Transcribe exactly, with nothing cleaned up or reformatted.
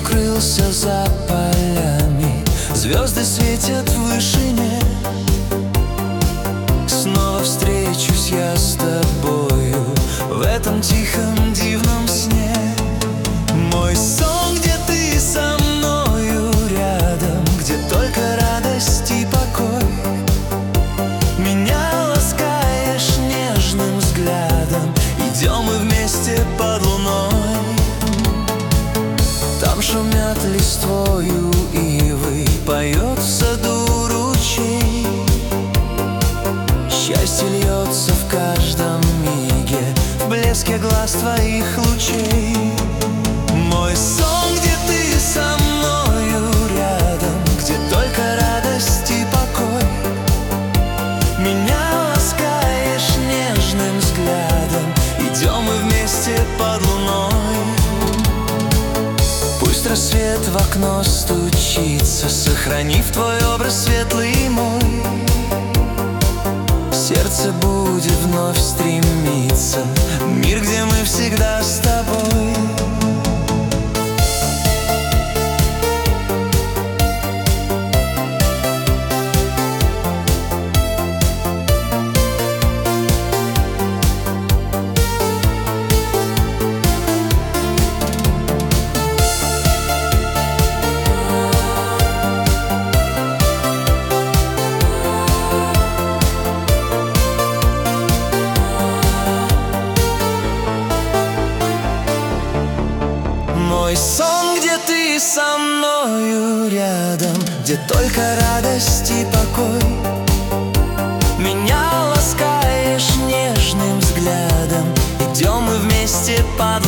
укрылся за полями, звезды светят в вышине. Снова встречусь я с тобою в этом тихом дивном сне. Мой сон, где ты со мною рядом, где только радость и покой. Меня ласкаешь нежным взглядом, идем мы вместе под луной. Там шумят листвою ивы, поет в саду ручей. Счастье льется в каждом миге, в блеске глаз твоих лучей. Мой сон, где ты со мною рядом, где только радость и покой. Меня ласкаешь нежным взглядом, идем мы вместе под луной. Пусть рассвет в окно стучится, сохранив твой образ светлый мой. Сердце будет вновь стремиться в мир, где мы всегда с тобой. Мой сон, где ты со мною рядом, где только радость и покой. Меня ласкаешь нежным взглядом, идем мы вместе под